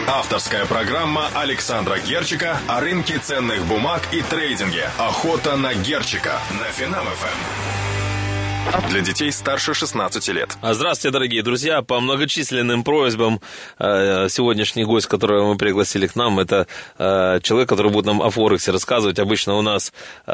Авторская программа Александра Герчика о рынке ценных бумаг и трейдинге. Охота на Герчика на Финам ФМ. Для детей старше 16 лет. Здравствуйте, дорогие друзья. По многочисленным просьбам сегодняшний гость, которого мы пригласили к нам, это человек, который будет нам о Форексе рассказывать. Обычно у нас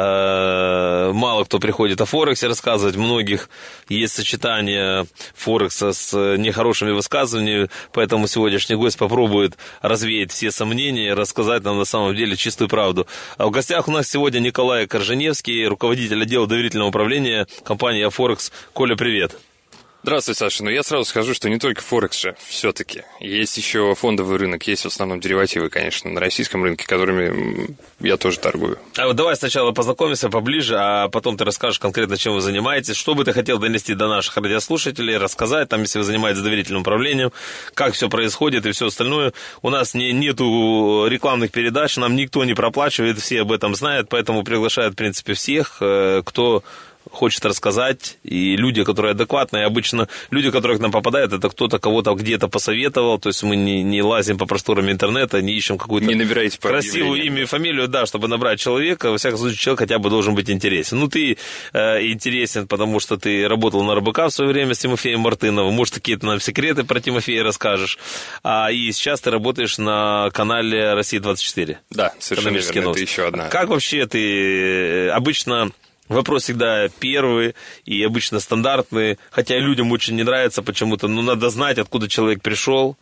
мало кто приходит о Форексе рассказывать. Многих есть сочетание Форекса с нехорошими высказываниями, поэтому сегодняшний гость попробует развеять все сомнения и рассказать нам на самом деле чистую правду. В гостях у нас сегодня Николай Корженевский, руководитель отдела доверительного управления компании Форекс. Коля, привет. Здравствуй, Саша. Я сразу скажу, что не только Форекс же, все-таки. Есть еще фондовый рынок, есть в основном деривативы, конечно, на российском рынке, которыми я тоже торгую. А вот давай сначала познакомимся поближе, а потом ты расскажешь конкретно, чем вы занимаетесь, что бы ты хотел донести до наших радиослушателей, рассказать, там, если вы занимаетесь доверительным управлением, как все происходит и все остальное. У нас нету рекламных передач, нам никто не проплачивает, все об этом знают, поэтому приглашают, в принципе, всех, кто хочет рассказать, и люди, которые адекватные, обычно люди, которые к нам попадают, это кто-то кого-то где-то посоветовал, то есть мы не лазим по просторам интернета, не ищем какую-то красивую имя и фамилию, да, чтобы набрать человека, во всяком случае, человек хотя бы должен быть интересен. Ну, ты интересен, потому что ты работал на РБК в свое время с Тимофеем Мартыновым, может, какие-то нам секреты про Тимофея расскажешь, и сейчас ты работаешь на канале «Россия-24». Да, совершенно верно, это еще одна. Как вообще ты обычно... Вопрос всегда первый и обычно стандартный, хотя людям очень не нравится почему-то, но надо знать, откуда человек пришел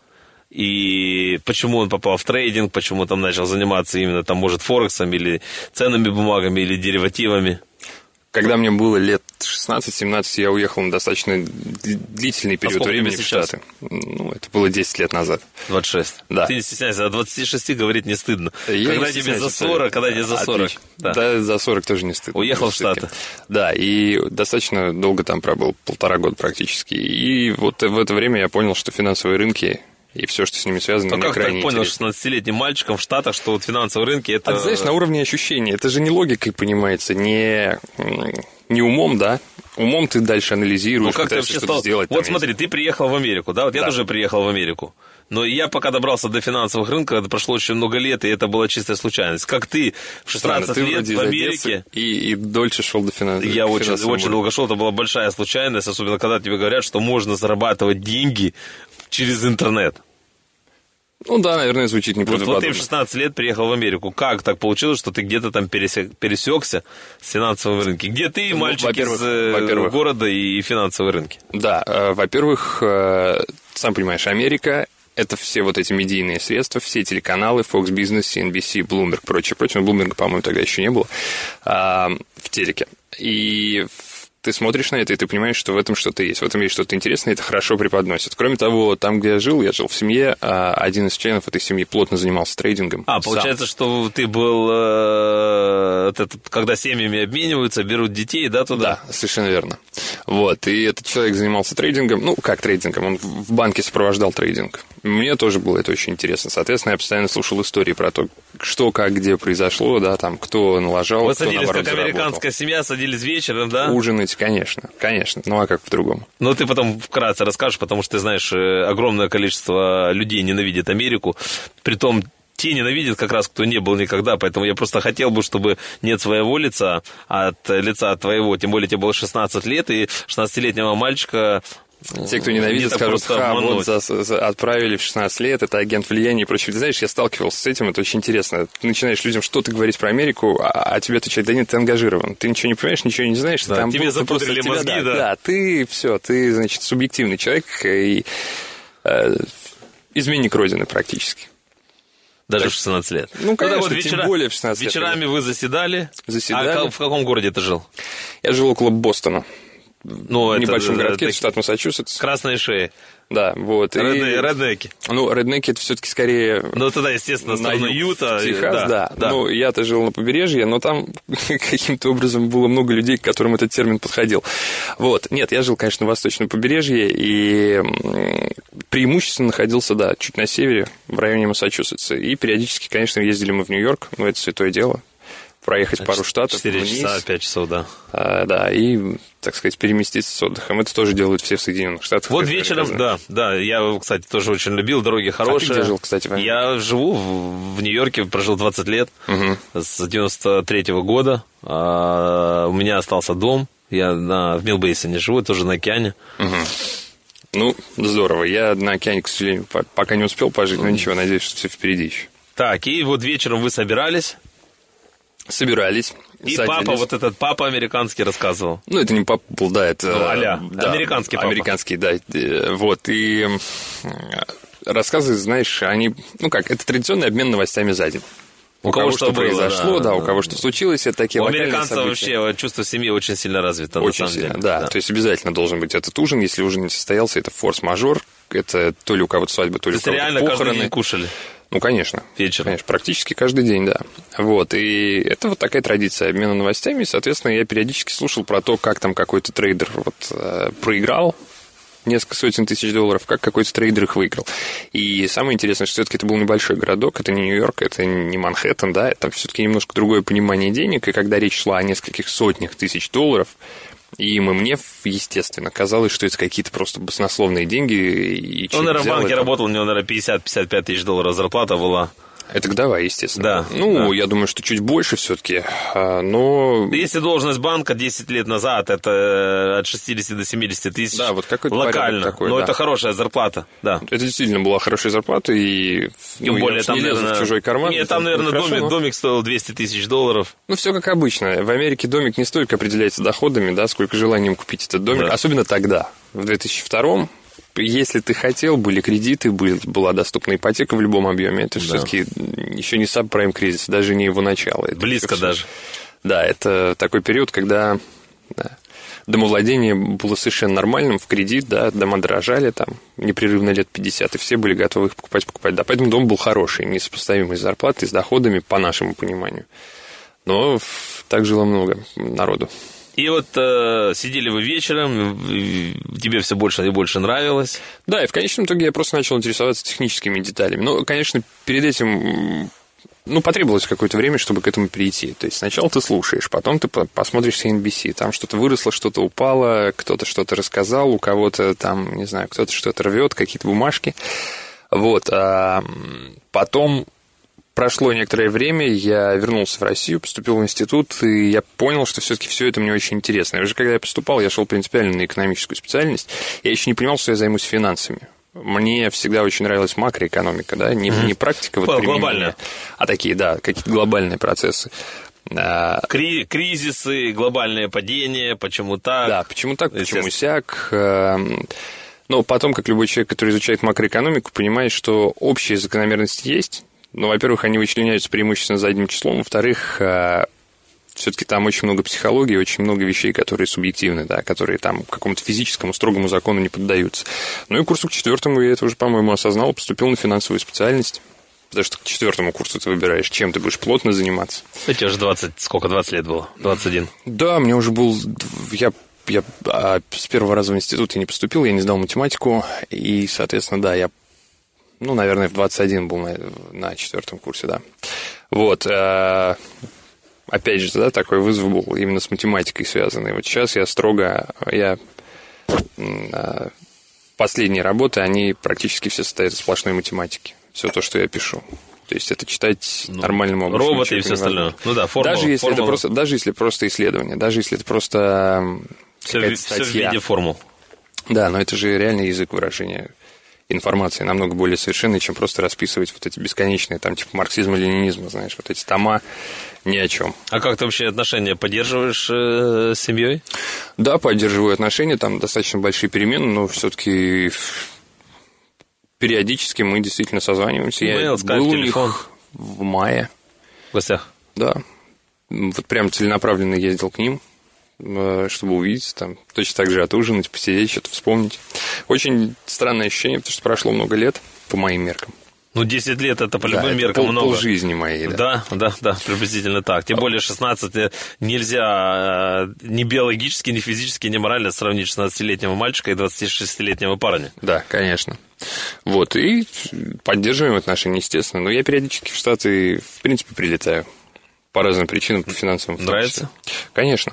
и почему он попал в трейдинг, почему там начал заниматься именно, там, может, Форексом или ценными бумагами или деривативами. Когда мне было лет 16-17, я уехал на достаточно длительный период времени в Штаты. Ну, это было 10 лет назад. 26. Да. Ты не стесняйся, о 26 говорить не стыдно. Когда тебе за 40, когда тебе за 40. Да, за 40 тоже не стыдно. Уехал в Штаты. Да, и достаточно долго там пробыл, 1,5 года практически. И вот в это время я понял, что финансовые рынки... И все, что с ними связано, мне крайне интересно. Как ты понял 16-летним мальчиком в Штатах, что вот финансовые рынки это... знаешь, на уровне ощущений. Это же не логикой понимается, не умом, да? Умом ты дальше анализируешь, пытаешься что-то сделать. Вот смотри, ты приехал в Америку, да? Вот я тоже приехал в Америку. Но я пока добрался до финансовых рынков, это прошло очень много лет, и это была чистая случайность. Как ты в 16 лет в Америке... И дольше шел до финансовых. Я очень долго шел, это была большая случайность, особенно когда тебе говорят, что можно зарабатывать деньги через интернет. Ну да, наверное, звучит неправдоподобно. Вот ты в 16 лет приехал в Америку. Как так получилось, что ты где-то там пересекся с финансовым рынком? Где ты, мальчик из города и финансовые рынки? Да, во-первых, сам понимаешь, Америка... Это все вот эти медийные средства, все телеканалы, Fox Business, CNBC, Bloomberg, прочее. Bloomberg, по-моему, тогда еще не было в телеке. И ты смотришь на это, и ты понимаешь, что в этом что-то есть. В этом есть что-то интересное, и это хорошо преподносит. Кроме того, там, где я жил в семье, один из членов этой семьи плотно занимался трейдингом. Получается, что ты был, когда семьями обмениваются, берут детей, да, туда? Да, совершенно верно. Вот, и этот человек занимался трейдингом, ну, как трейдингом, он в банке сопровождал трейдинг. Мне тоже было это очень интересно. Соответственно, я постоянно слушал истории про то, что, как, где произошло, да, там, кто налажал, вы кто, садились, наоборот, как американская семья, садились вечером, да? Ужинать, конечно. Ну, а как по-другому? Ну, ты потом вкратце расскажешь, потому что, ты знаешь, огромное количество людей ненавидит Америку, притом те ненавидят как раз, кто не был никогда, поэтому я просто хотел бы, чтобы не от своего лица, а от лица твоего, тем более тебе было 16 лет, и 16-летнего мальчика... Те, кто ненавидит, скажут, вот отправили в 16 лет, это агент влияния и прочее. Ты знаешь, я сталкивался с этим, это очень интересно. Ты начинаешь людям что-то говорить про Америку, а тебе отвечают, да нет, ты ангажирован. Ты ничего не понимаешь, ничего не знаешь. Да, там тебе запутали мозги, да. Да, ты все, ты, значит, субъективный человек и изменник Родины практически. Даже в 16 лет. Ну, конечно, тем более в 16 лет. Вечерами вы заседали? А в каком городе ты жил? Я жил около Бостона. В небольшом городке, штат Массачусетс. Красные шеи. Да, вот. Реднеки. Ну, реднеки это все-таки скорее... Ну, тогда, естественно, страна Юта. Техас, да. Ну, я-то жил на побережье, но там каким-то образом было много людей, к которым этот термин подходил. Вот. Нет, я жил, конечно, на восточном побережье, и преимущественно находился, да, чуть на севере, в районе Массачусетса. И периодически, конечно, ездили мы в Нью-Йорк, но это святое дело. проехать пару штатов 4 вниз. часа, 5 часов, да. Да, и, так сказать, переместиться с отдыхом. Это тоже делают все в Соединенных Штатах. Вот вечером, да, я, кстати, тоже очень любил, дороги хорошие. А ты где жил, кстати, в Америке? Я живу в Нью-Йорке, прожил 20 лет, с 93-го года. У меня остался дом, я в Милбейсоне живу, тоже на океане. Ну, здорово. Я на океане, к сожалению, пока не успел пожить, но ничего, надеюсь, что все впереди еще. Так, и вот вечером вы собирались. Собирались. И садились. папа американский рассказывал. Ну, это не папа был, да, это... Да, американский папа. Американский, да. Вот, и рассказы, знаешь, они... Ну, как, это традиционный обмен новостями за день. У кого что произошло, да, у кого что случилось, это такие локальные события. У американцев вообще чувство семьи очень сильно развито, очень на самом деле. Да, то есть обязательно должен быть этот ужин. Если ужин не состоялся, это форс-мажор. Это то ли у кого-то свадьба, то ли у кого-то реально похороны. Каждый день кушали? Ну, конечно. Вечером? Конечно, практически каждый день, да. Вот, и это вот такая традиция обмена новостями. И, соответственно, я периодически слушал про то, как там какой-то трейдер проиграл несколько сотен тысяч долларов, как какой-то трейдер их выиграл. И самое интересное, что все-таки это был небольшой городок, это не Нью-Йорк, это не Манхэттен, да, это все-таки немножко другое понимание денег, и когда речь шла о нескольких сотнях тысяч долларов, и мне, естественно, казалось, что это какие-то просто баснословные деньги. И он, наверное, в банке работал, у него, наверное, 50-55 тысяч долларов зарплата была. Это годовая, естественно. Да. Ну, да. Я думаю, что чуть больше все-таки, но... Если должность банка 10 лет назад, это от 60 до 70 тысяч. Да, вот какой-то локально. Такой, но да. это хорошая зарплата, да. Это действительно была хорошая зарплата, и тем более там, не лезу в чужой карман. Нет, там, наверное, хорошо, домик стоил 200 тысяч долларов. Ну, все как обычно. В Америке домик не столько определяется доходами, да, сколько желанием купить этот домик. Да. Особенно тогда, в 2002-м. Если ты хотел, были кредиты, была доступна ипотека в любом объеме. Это все-таки еще не сабпрайм кризис, даже не его начало. Это близко даже. Да, это такой период, когда домовладение было совершенно нормальным в кредит, да, дома дорожали там непрерывно лет 50, и все были готовы их покупать. Да, поэтому дом был хороший, несопоставимый с зарплатой, с доходами, по нашему пониманию. Но так жило много народу. И вот сидели вы вечером, тебе все больше и больше нравилось. Да, и в конечном итоге я просто начал интересоваться техническими деталями. Но, конечно, перед этим, потребовалось какое-то время, чтобы к этому перейти. То есть сначала ты слушаешь, потом ты посмотришь CNBC, там что-то выросло, что-то упало, кто-то что-то рассказал, у кого-то там, не знаю, кто-то что-то рвет, какие-то бумажки. Вот, а потом... Прошло некоторое время, я вернулся в Россию, поступил в институт, и я понял, что все-таки все это мне очень интересно. И уже когда я поступал, я шел принципиально на экономическую специальность, я еще не понимал, что я займусь финансами. Мне всегда очень нравилась макроэкономика, да, не практика вот глобальная, а такие, да, какие-то глобальные процессы. Кризисы, глобальное падение, почему так? Да, почему так, почему сяк. Но потом, как любой человек, который изучает макроэкономику, понимает, что общие закономерности есть. Но, во-первых, они вычленяются преимущественно задним числом, во-вторых, все-таки там очень много психологии, очень много вещей, которые субъективны, да, которые там какому-то физическому строгому закону не поддаются. Ну и к курсу к 4-му я это уже, по-моему, осознал, поступил на финансовую специальность, потому что к 4-му курсу ты выбираешь, чем ты будешь плотно заниматься. Тебе уже 20 лет было? 21? Да, мне уже был... Я с первого раза в институт я не поступил, я не сдал математику, и, соответственно, да, я наверное, в 21 был на 4-м курсе, да. Вот. Опять же, да, такой вызов был именно с математикой связанный. Вот сейчас последние работы, они практически все состоят из сплошной математики. Все то, что я пишу. То есть это читать нормальным образом. Роботы и все остальное. Ну да, формула. Даже если просто исследование, даже если это просто какая-то статья. Все в виде формул. Да, но это же реальный язык выражения информации намного более совершенной, чем просто расписывать вот эти бесконечные, там, типа марксизма, ленинизма, знаешь, вот эти тома ни о чем. А как ты вообще отношения поддерживаешь с семьей? Да, поддерживаю отношения, там достаточно большие перемены, но все-таки периодически мы действительно созваниваемся. Я был у них в мае. В гостях? Да. Вот прям целенаправленно ездил к ним, чтобы увидеться, там, точно так же отужинать, посидеть, что-то вспомнить. Очень странное ощущение, потому что прошло много лет, по моим меркам. 10 лет это по любым меркам много. Полжизни моей, да. Да, приблизительно так. Тем более 16 нельзя ни биологически, ни физически, ни морально сравнить 16-летнего мальчика и 26-летнего парня. Да, конечно. Вот, и поддерживаем отношения, естественно. Но я периодически в Штаты, в принципе, прилетаю. По разным причинам, по финансовым. Нравится? Конечно.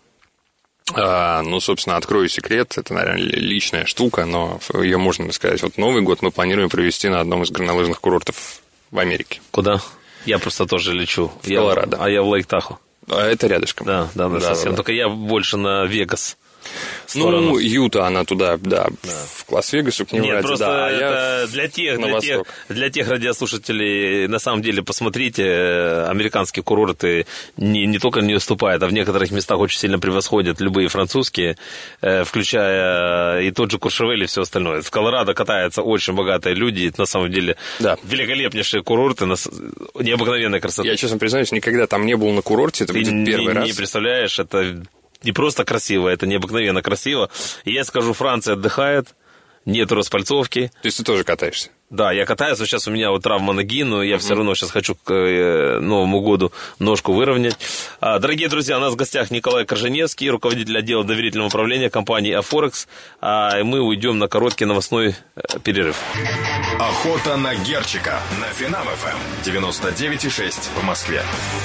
Ну, собственно, открою секрет, это, наверное, личная штука, но ее можно сказать. Вот Новый год мы планируем провести на одном из горнолыжных курортов в Америке. Куда? Я просто тоже лечу. В Колорадо. Я в Лейк-Тахо. А это рядышком. Да, совсем. Да. Только я больше на Вегас. Ну, Юта, она туда, в Лас-Вегас, к нему. Нет, просто да, это для тех радиослушателей, на самом деле, посмотрите, американские курорты не только не уступают, а в некоторых местах очень сильно превосходят любые французские, включая и тот же Куршевель и все остальное. В Колорадо катаются очень богатые люди, на самом деле, великолепнейшие курорты, необыкновенная красота. Я, честно признаюсь, никогда там не был на курорте, это будет первый раз. Не представляешь, это... Не просто красиво, это необыкновенно красиво. И я скажу, Франция отдыхает, нет распальцовки. То есть ты тоже катаешься? Да, я катаюсь, сейчас у меня вот травма ноги, но я все равно сейчас хочу к Новому году ножку выровнять. Дорогие друзья, у нас в гостях Николай Корженевский, руководитель отдела доверительного управления компании «Афорекс». И мы уйдем на короткий новостной перерыв. Охота на Герчика на Финам ФМ 99,6 в Москве.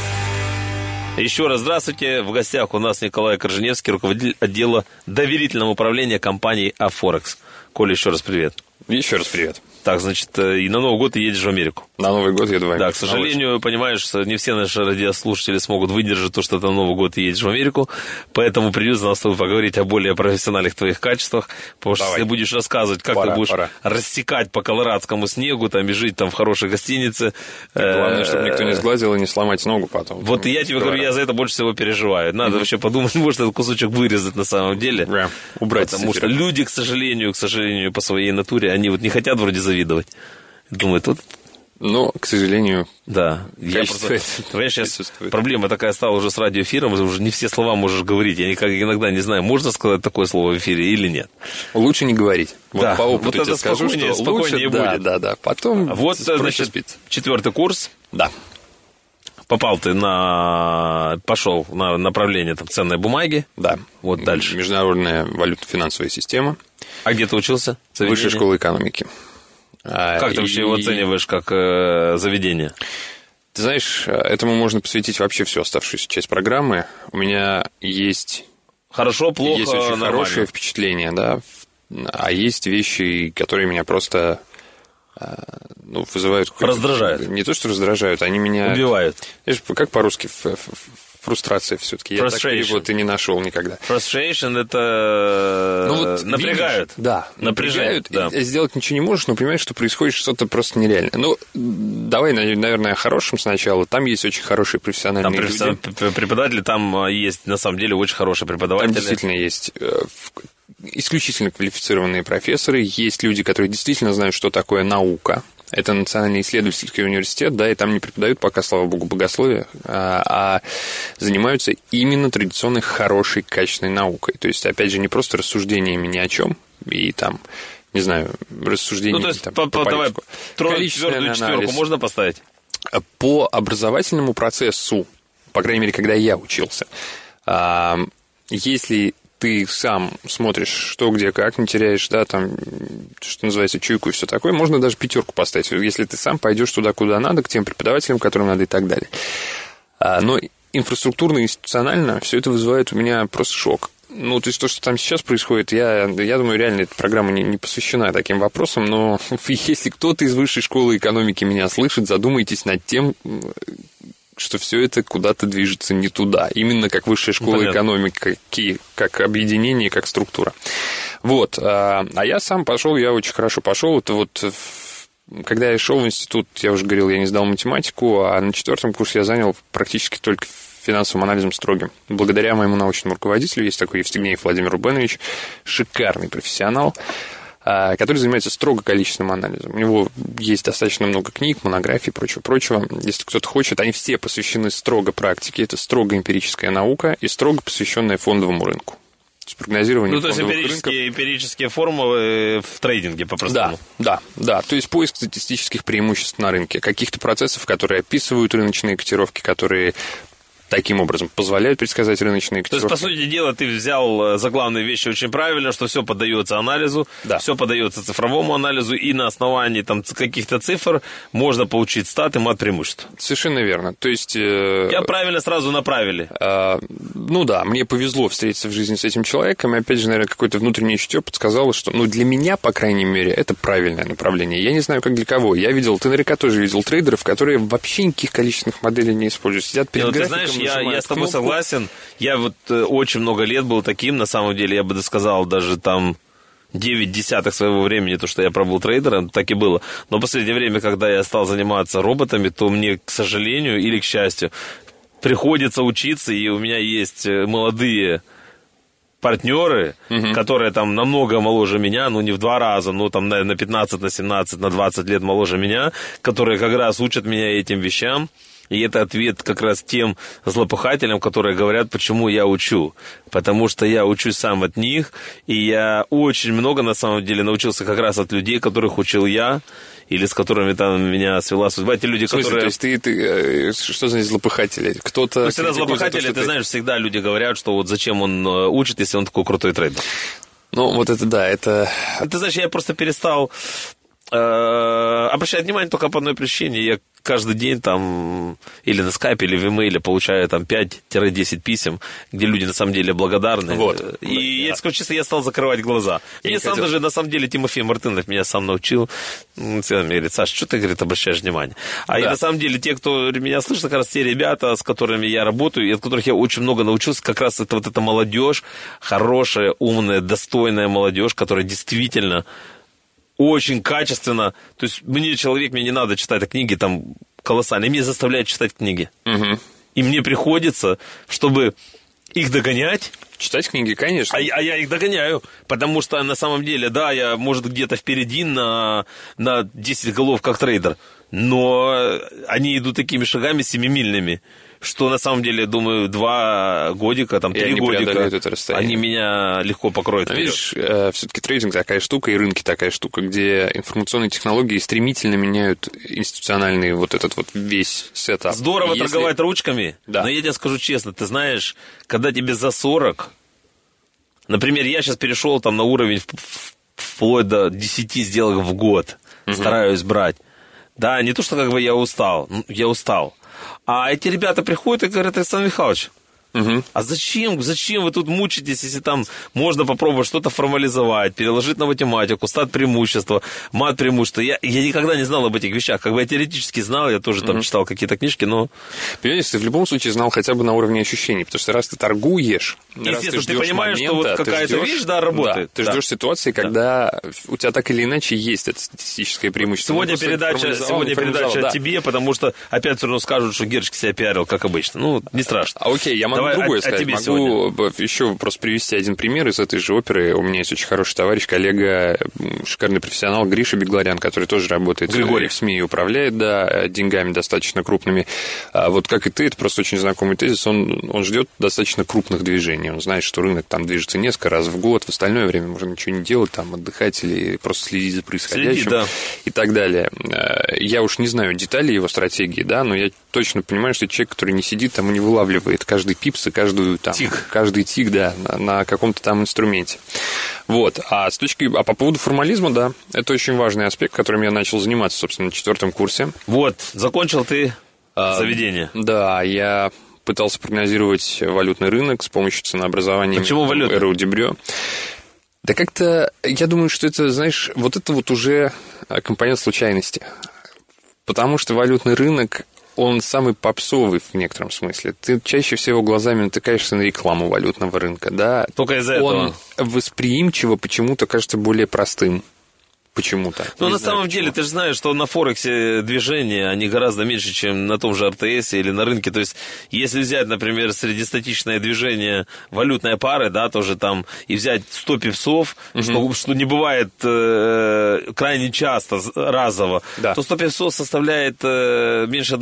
Еще раз здравствуйте. В гостях у нас Николай Корженевский, руководитель отдела доверительного управления компании «Афорекс». Коля, еще раз привет. Еще раз привет. Так, значит, и на Новый год ты едешь в Америку. На Новый год еду в Америку. Да, к сожалению, понимаешь, не все наши радиослушатели смогут выдержать то, что ты на Новый год едешь в Америку, поэтому придется нам с тобой поговорить о более профессиональных твоих качествах, потому что если ты будешь рассказывать, как ты будешь рассекать по колорадскому снегу, там, и жить там в хорошей гостинице. Главное, чтобы никто не сглазил и не сломать ногу потом. Вот и я тебе говорю, я за это больше всего переживаю. Надо вообще подумать, может, этот кусочек вырезать на самом деле. Убрать. Потому что люди, к сожалению, по своей натуре, они вот не хотят вроде завидовать. Думают, вот... Но, к сожалению, да. Я просто, понимаешь, сейчас проблема такая стала уже с радиоэфиром, уже не все слова можешь говорить. Я иногда не знаю, можно сказать такое слово в эфире или нет. Лучше не говорить. Вот да, по опыту вот тебе скажу, что спокойнее лучше, будет. Да. Потом вот, значит, спится. 4-й курс. Да. Попал ты пошел на направление там, ценной бумаги. Да. Вот дальше. Международная валютно-финансовая система. А где ты учился? Высшая школа экономики. Как ты вообще его оцениваешь как заведение? Ты знаешь, этому можно посвятить вообще всю оставшуюся часть программы. У меня есть... Хорошо, плохо, есть очень нормально. Хорошее впечатление, да. А есть вещи, которые меня просто... вызывают... Раздражают. Не то, что раздражают, они меня... Убивают. Знаешь, как по-русски? Фрустрация все-таки. Я так перевод и не нашел никогда. Frustration — это напрягают. Видишь, да, напрягают. Да. Сделать ничего не можешь, но понимаешь, что происходит что-то просто нереальное. Ну, давай, наверное, о хорошем сначала. Там есть очень хорошие профессиональные люди. Преподаватели там есть, на самом деле, очень хорошие преподаватели. Там действительно есть исключительно квалифицированные профессоры. Есть люди, которые действительно знают, что такое наука. Это Национальный исследовательский университет, да, и там не преподают пока, слава богу, богословие, а занимаются именно традиционной хорошей, качественной наукой. То есть, опять же, не просто рассуждениями ни о чем, и там, не знаю, рассуждениями... Ну, то есть, там, давай, твердую четверку можно поставить? По образовательному процессу, по крайней мере, когда я учился, если... ты сам смотришь, что, где, как, не теряешь, да, там, что называется, чуйку и все такое, можно даже 5 поставить, если ты сам пойдешь туда, куда надо, к тем преподавателям, которым надо и так далее. Но инфраструктурно, институционально все это вызывает у меня просто шок. Ну, то есть то, что там сейчас происходит, я думаю, реально эта программа не посвящена таким вопросам, но если кто-то из высшей школы экономики меня слышит, задумайтесь над тем, что все это куда-то движется не туда. Именно как высшая школа экономики, как объединение, как структура. Вот. А я сам пошел, я очень хорошо пошел. Это вот, когда я шел в институт, я уже говорил, я не сдал математику, а на 4-м курсе я занял практически только финансовым анализом строгим. Благодаря моему научному руководителю, есть такой Евстигнеев Владимир Рубенович, шикарный профессионал, который занимается строго количественным анализом. У него есть достаточно много книг, монографий, прочего. Если кто-то хочет, они все посвящены строго практике. Это строго эмпирическая наука и строго посвященная фондовому рынку. То есть прогнозирование фондовых рынков. Ну, то есть эмпирические формулы в трейдинге, по-простому. Да. То есть поиск статистических преимуществ на рынке, каких-то процессов, которые описывают рыночные котировки, которые таким образом позволяют предсказать рыночные котировки. То есть, по сути дела, ты взял заглавные вещи очень правильно, что все поддается анализу, все поддается цифровому анализу, и на основании там каких-то цифр можно получить статы мат-преимуществ. Совершенно верно. То есть... Тебя правильно сразу направили. Ну да, мне повезло встретиться в жизни с этим человеком, и опять же, наверное, какое-то внутреннее чутье подсказало, что, для меня, по крайней мере, это правильное направление. Я не знаю, как для кого. Я видел, ты наверняка тоже видел трейдеров, которые вообще никаких количественных моделей не используют. Сидят перед графиком, я с тобой согласен. Я очень много лет был таким, на самом деле, я бы сказал, даже там 9/10 своего времени, то, что я пробыл трейдером, так и было. Но в последнее время, когда я стал заниматься роботами, то мне, к сожалению или к счастью, приходится учиться, и у меня есть молодые партнеры, которые там намного моложе меня, не в 2 раза, там на 15, на 17, на 20 лет моложе меня, которые как раз учат меня этим вещам. И это ответ как раз тем злопыхателям, которые говорят, почему я учу. Потому что я учусь сам от них, и я очень много, на самом деле, научился как раз от людей, которых учил я, или с которыми там меня свела судьба. Те люди, которые... То есть ты что значит злопыхатели? Кто-то... всегда злопыхатели, ты знаешь, всегда люди говорят, что зачем он учит, если он такой крутой трейдер. Это... Ты знаешь, я просто перестал обращать внимание только по одной причине. Я каждый день там или на скайпе, или в имейле получаю там 5-10 писем, где люди на самом деле благодарны. И я скажу честно, я стал закрывать глаза. На самом деле, Тимофей Мартынов меня сам научил. Он всегда мне говорит: Саша, что ты, говорит, обращаешь внимание? И на самом деле, те, кто меня слышит, как раз те ребята, с которыми я работаю, и от которых я очень много научился, как раз это эта молодежь, хорошая, умная, достойная молодежь, которая действительно очень качественно. То есть мне не надо читать книги там колоссальные. Меня заставляют читать книги. И мне приходится, чтобы их догонять. Читать книги, конечно. А я их догоняю. Потому что на самом деле, я, может, где-то впереди на 10 голов как трейдер. Но они идут такими шагами семимильными, что на самом деле, думаю, 2 годика, 3 годика, они меня легко покроют. Видишь, все-таки трейдинг такая штука, и рынки такая штука, где информационные технологии стремительно меняют институциональный этот весь сетап. Здорово торговать ручками, но я тебе скажу честно, ты знаешь, когда тебе за 40, например, я сейчас перешел на уровень вплоть до 10 сделок в год, стараюсь брать. Да, не то, что я устал, А эти ребята приходят и говорят: Александр Михайлович, а зачем вы тут мучитесь, если там можно попробовать что-то формализовать, переложить на математику, стат преимущества, мат преимущества. Я никогда не знал об этих вещах. Я теоретически знал, я тоже там читал какие-то книжки, но... Понимаешь, ты в любом случае знал хотя бы на уровне ощущений, потому что раз ты торгуешь, естественно, ты понимаешь, что какая-то вещь, работает. Ты ждешь ситуации, когда у тебя так или иначе есть это статистическое преимущество. Сегодня передача о тебе, потому что опять все равно скажут, что Герчик себя пиарил, как обычно. Не страшно. Окей, я могу другое сказать. Могу еще просто привести один пример из этой же оперы. У меня есть очень хороший товарищ, коллега, шикарный профессионал Гриша Бегларян, который тоже работает в СМИ и управляет, деньгами достаточно крупными. Как и ты, это просто очень знакомый тезис. Он ждет достаточно крупных движений. Он знает, что рынок там движется несколько раз в год. В остальное время можно ничего не делать, отдыхать или просто следить за происходящим и так далее. Я уж не знаю деталей его стратегии, но я точно понимаю, что человек, который не сидит там и не вылавливает каждый пипс и каждый тик, на каком-то там инструменте. А по поводу формализма, это очень важный аспект, которым я начал заниматься, собственно, на 4 курсе. Закончил ты заведение. Да, я пытался прогнозировать валютный рынок с помощью ценообразования. Почему валютный? Эру Дебрё. Да как-то, я думаю, что это, знаешь, это уже компонент случайности. Потому что валютный рынок, он самый попсовый в некотором смысле. Ты чаще всего глазами натыкаешься на рекламу валютного рынка, Только из-за этого. Он восприимчиво почему-то кажется более простым. Почему-то. На самом деле, ты же знаешь, что на Форексе движения, они гораздо меньше, чем на том же РТС или на рынке. То есть, если взять, например, среднестатичное движение валютной пары, тоже там, и взять 100 пипсов, что не бывает крайне часто, разово, то 100 пипсов составляет меньше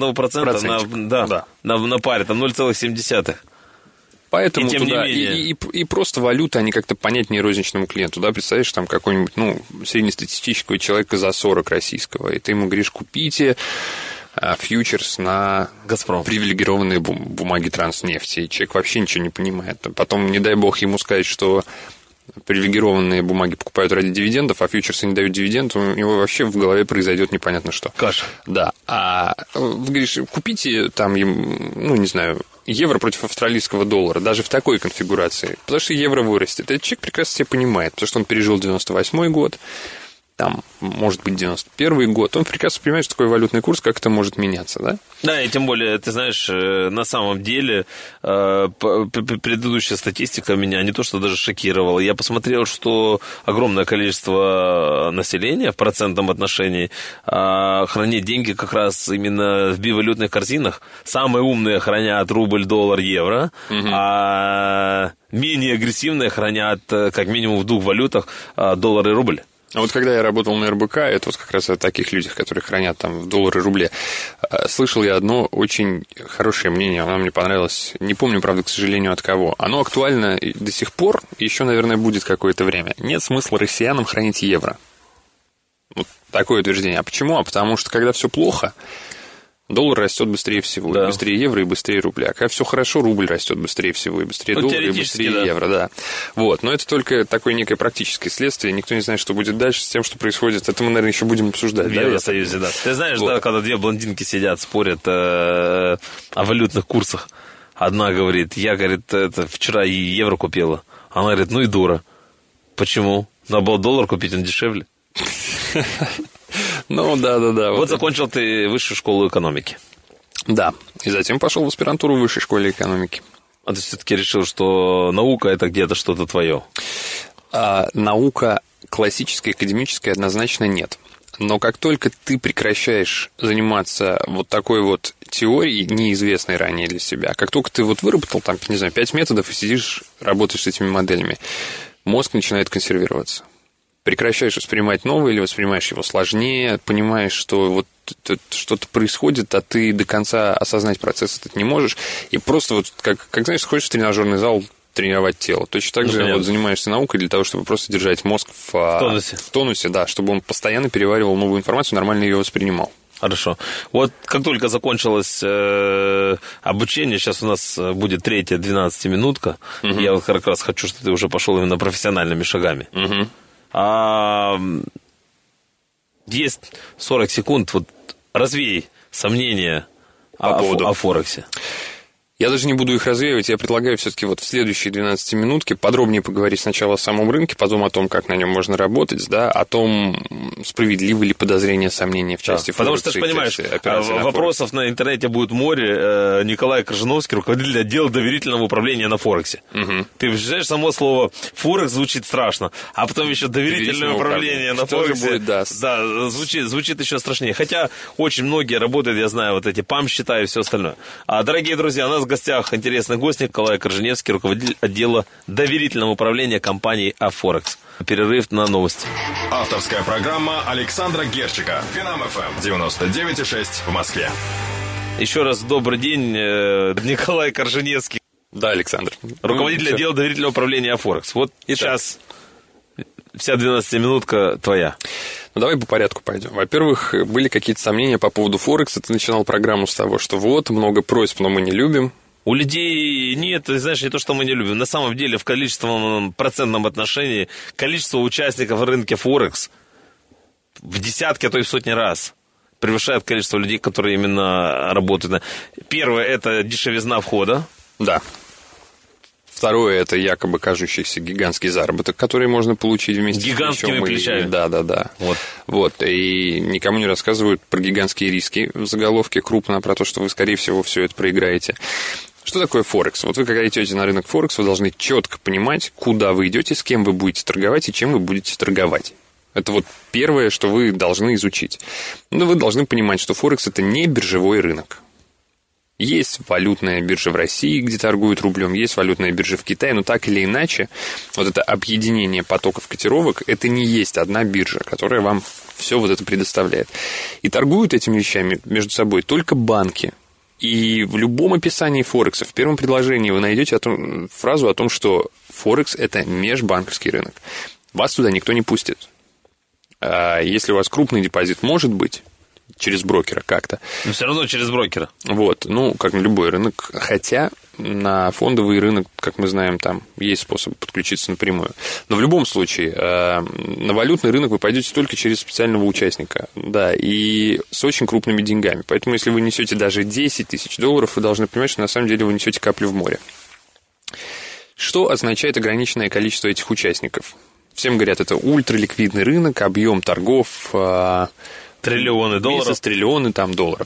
1% на паре, там 0,7. Поэтому и просто валюта, они как-то понятнее розничному клиенту, представляешь, там какой-нибудь, среднестатистического человека за 40 российского, и ты ему говоришь: купите фьючерс на «Газпром». Привилегированные бумаги Транснефти. И человек вообще ничего не понимает. Потом, не дай бог ему сказать, что привилегированные бумаги покупают ради дивидендов, а фьючерсы не дают дивиденд, у него вообще в голове произойдет непонятно что. Каша. Да. А вы говоришь, купите там, ну, не знаю, евро против австралийского доллара, даже в такой конфигурации, потому что евро вырастет. Этот человек прекрасно себя понимает, потому что он пережил 98-й год, там, может быть, 91-й год, он прекрасно понимает, что такой валютный курс, как это может меняться, да? Да, и тем более, ты знаешь, на самом деле предыдущая статистика меня не то что даже шокировала. Я посмотрел, что огромное количество населения в процентном отношении хранит деньги как раз именно в бивалютных корзинах. Самые умные хранят рубль, доллар, евро, а менее агрессивные хранят как минимум в двух валютах доллар и рубль. А вот когда я работал на РБК, это вот как раз о таких людях, которые хранят там в доллары и рубле, слышал я одно очень хорошее мнение, оно мне понравилось, не помню, правда, к сожалению, от кого. Оно актуально до сих пор, еще, наверное, будет какое-то время. Нет смысла россиянам хранить евро. Вот такое утверждение. А почему? А потому что, когда все плохо, доллар растет быстрее всего, да. И быстрее евро, и быстрее рубля. А когда все хорошо, рубль растет быстрее всего, и быстрее доллара, и быстрее евро, да. Вот. Но это только такое некое практическое следствие. Никто не знает, что будет дальше с тем, что происходит. Это мы, наверное, еще будем обсуждать. В Евросоюзе, да. Ты знаешь, вот. Да, когда две блондинки сидят, спорят о валютных курсах. Одна говорит, я, говорит, вчера евро купила. Она говорит, ну и дура. Почему? Надо было доллар купить, он дешевле. Ну, да. Вот закончил ты высшую школу экономики. Да, и затем пошел в аспирантуру в высшей школе экономики. А ты все-таки решил, что наука – это где-то что-то твое? Наука классическая, академическая однозначно нет. Но как только ты прекращаешь заниматься вот такой вот теорией, неизвестной ранее для себя, как только ты вот выработал там, не знаю, 5 методов и сидишь, работаешь с этими моделями, мозг начинает консервироваться. Прекращаешь воспринимать новое или воспринимаешь его сложнее, понимаешь, что вот что-то происходит, а ты до конца осознать процесс этот не можешь. И просто вот, как знаешь, ходишь в тренажерный зал тренировать тело. Точно так же вот занимаешься наукой для того, чтобы просто держать мозг в тонусе, да, чтобы он постоянно переваривал новую информацию, нормально ее воспринимал. Хорошо. Вот как только закончилось обучение, сейчас у нас будет 3-я 12-минутка, я вот как раз хочу, чтобы ты уже пошел именно профессиональными шагами. Есть 40 секунд, вот развей сомнения о Форексе. Я даже не буду их развеивать, я предлагаю все-таки вот в следующей 12-минутке подробнее поговорить сначала о самом рынке, потом о том, как на нем можно работать, да, о том, справедливы ли подозрения, сомнения в части Форекса. Потому что, ты же понимаешь, вопросов на интернете будет море. Николай Коржиновский, руководитель отдела доверительного управления на Форексе. Ты представляешь, само слово Форекс звучит страшно, а потом еще доверительное управление на Форексе. Да, звучит еще страшнее. Хотя очень многие работают, я знаю, вот эти ПАМ-счета и все остальное. Дорогие друзья, у нас в гостях интересный гость Николай Коржиневский, руководитель отдела доверительного управления компании «Афорекс». Перерыв на новости. Авторская программа Александра Герчика. Финам ФМ 99,6 в Москве. Еще раз добрый день, Николай Коржиневский. Да, Александр. Руководитель отдела доверительного управления «Афорекс». Вот сейчас вся 12-минутка твоя. Ну, давай по порядку пойдем. Во-первых, были какие-то сомнения по поводу Форекса. Ты начинал программу с того, что вот, много просьб, но мы не любим. У людей нет, знаешь, не то, что мы не любим. На самом деле, в количественном процентном отношении количество участников рынка Форекс в десятки, а то и в сотни раз превышает количество людей, которые именно работают. Первое – это дешевизна входа. Да. Второе – это якобы кажущийся гигантский заработок, который можно получить вместе гигантскими с плечами. Да. Вот. И никому не рассказывают про гигантские риски в заголовке крупно, про то, что вы, скорее всего, все это проиграете. Что такое Форекс? Вот вы, когда идете на рынок Форекс, вы должны четко понимать, куда вы идете, с кем вы будете торговать и чем вы будете торговать. Это вот первое, что вы должны изучить. Но вы должны понимать, что Форекс – это не биржевой рынок. Есть валютная биржа в России, где торгуют рублем, есть валютная биржа в Китае, но так или иначе, вот это объединение потоков котировок, это не есть одна биржа, которая вам все вот это предоставляет. И торгуют этими вещами между собой только банки. И в любом описании Форекса, в первом предложении вы найдете фразу о том, что Форекс – это межбанковский рынок. Вас туда никто не пустит. Если у вас крупный депозит, может быть, через брокера как-то. Но все равно через брокера. Вот, ну, как на любой рынок. Хотя на фондовый рынок, как мы знаем, там есть способ подключиться напрямую. Но в любом случае, на валютный рынок вы пойдете только через специального участника. Да, и с очень крупными деньгами. Поэтому, если вы несете даже 10 тысяч долларов, вы должны понимать, что на самом деле вы несете каплю в море. Что означает ограниченное количество этих участников? Всем говорят, это ультраликвидный рынок, объем торгов... Триллионы долларов. Месяц, триллионы там долларов,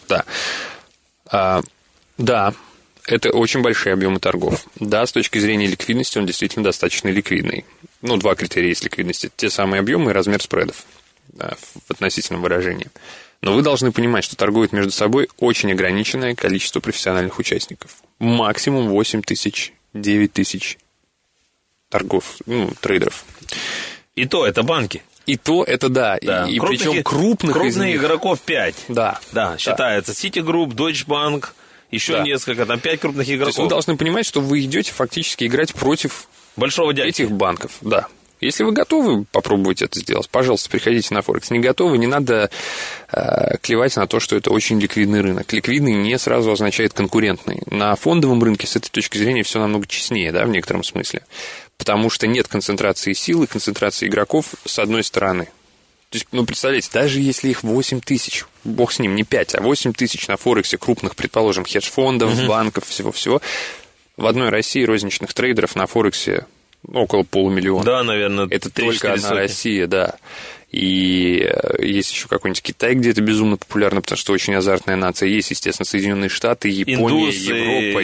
да. Да, это очень большие объемы торгов. Да, с точки зрения ликвидности он действительно достаточно ликвидный. Ну, два критерия есть ликвидности. Те самые объемы и размер спредов, да, в относительном выражении. Но вы должны понимать, что торгует между собой очень ограниченное количество профессиональных участников. Максимум 8 тысяч, 9 тысяч торгов, трейдеров. И то это банки. И то это да. И причем крупных игроков 5. Да. Да, считается. Citigroup, Deutsche Bank, еще несколько, там 5 крупных игроков. То есть вы должны понимать, что вы идете фактически играть против большого дядьки. Этих банков. Да. Если вы готовы попробовать это сделать, пожалуйста, приходите на Форекс. Не готовы, не надо клевать на то, что это очень ликвидный рынок. Ликвидный не сразу означает конкурентный. На фондовом рынке с этой точки зрения все намного честнее, да, в некотором смысле. Потому что нет концентрации сил и концентрации игроков с одной стороны. То есть, представляете, даже если их 8 тысяч, бог с ним, не 5, а 8 тысяч на Форексе крупных, предположим, хедж-фондов, банков, всего-всего, в одной России розничных трейдеров на Форексе около 500 000. Да, наверное. Это только одна Россия, да. И есть еще какой-нибудь Китай, где это безумно популярно, потому что очень азартная нация. Есть, естественно, Соединенные Штаты, Япония, Европа,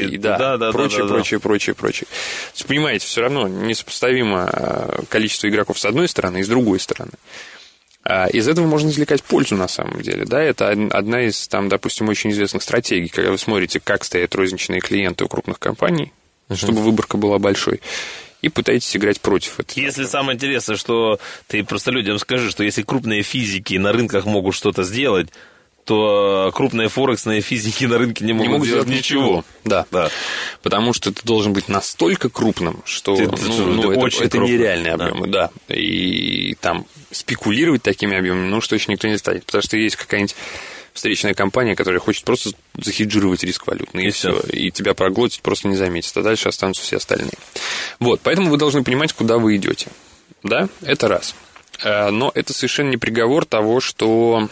и прочее. То есть, понимаете, все равно несопоставимо количество игроков с одной стороны и с другой стороны. Из этого можно извлекать пользу на самом деле. Да, это одна из, там, допустим, очень известных стратегий, когда вы смотрите, как стоят розничные клиенты у крупных компаний, чтобы выборка была большой, и пытаетесь играть против этого. Если самое интересное, что ты просто людям скажи, что если крупные физики на рынках могут что-то сделать, то крупные форексные физики на рынке не могут сделать ничего. Да. Потому что ты должен быть настолько крупным, что это нереальные объемы. Да. И там спекулировать такими объемами, уж точно никто не станет. Потому что есть какая-нибудь встречная компания, которая хочет просто захеджировать риск валютный, и все. И тебя проглотить просто не заметит, а дальше останутся все остальные. Вот, поэтому вы должны понимать, куда вы идете. Да, это раз. Но это совершенно не приговор того, что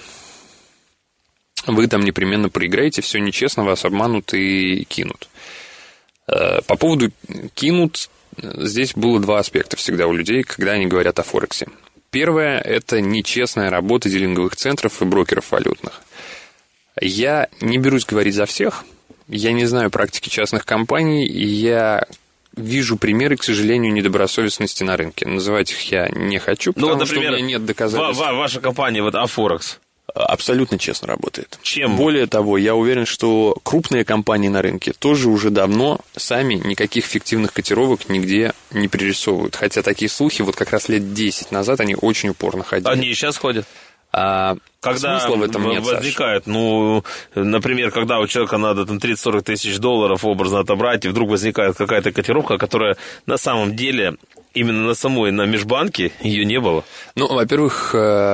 вы там непременно проиграете, все нечестно, вас обманут и кинут. По поводу кинут, здесь было два аспекта всегда у людей, когда они говорят о Форексе. Первое – это нечестная работа дилинговых центров и брокеров валютных. Я не берусь говорить за всех, я не знаю практики частных компаний, и я вижу примеры, к сожалению, недобросовестности на рынке. Называть их я не хочу, потому что у меня нет доказательств. Ваша компания, Афорекс, абсолютно честно работает. Чем? Более того, я уверен, что крупные компании на рынке тоже уже давно сами никаких фиктивных котировок нигде не пририсовывают. Хотя такие слухи вот как раз лет 10 назад они очень упорно ходили. Они и сейчас ходят? Когда смысла в этом нет, возникает, например, когда у человека надо там 30-40 тысяч долларов образно отобрать, и вдруг возникает какая-то котировка, которая на самом деле именно на межбанке ее не было. Во-первых,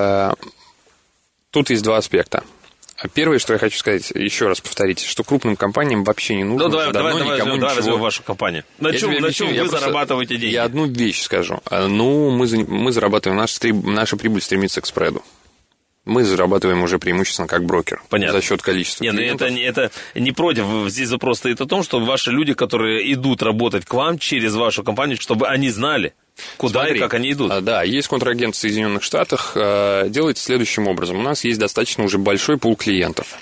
тут есть два аспекта. Первое, что я хочу сказать, еще раз повторите, что крупным компаниям вообще не нужно. Давай возьмем вашу компанию. На чем вы зарабатываете деньги? Я одну вещь скажу. Мы зарабатываем, наша прибыль стремится к спреду. Мы зарабатываем уже преимущественно как брокер. Понятно. За счет количества клиентов. Это не против. Здесь вопрос стоит о том, что ваши люди, которые идут работать к вам через вашу компанию, чтобы они знали, куда и как они идут. Да, есть контрагент в Соединенных Штатах. Делается следующим образом. У нас есть достаточно уже большой пул клиентов.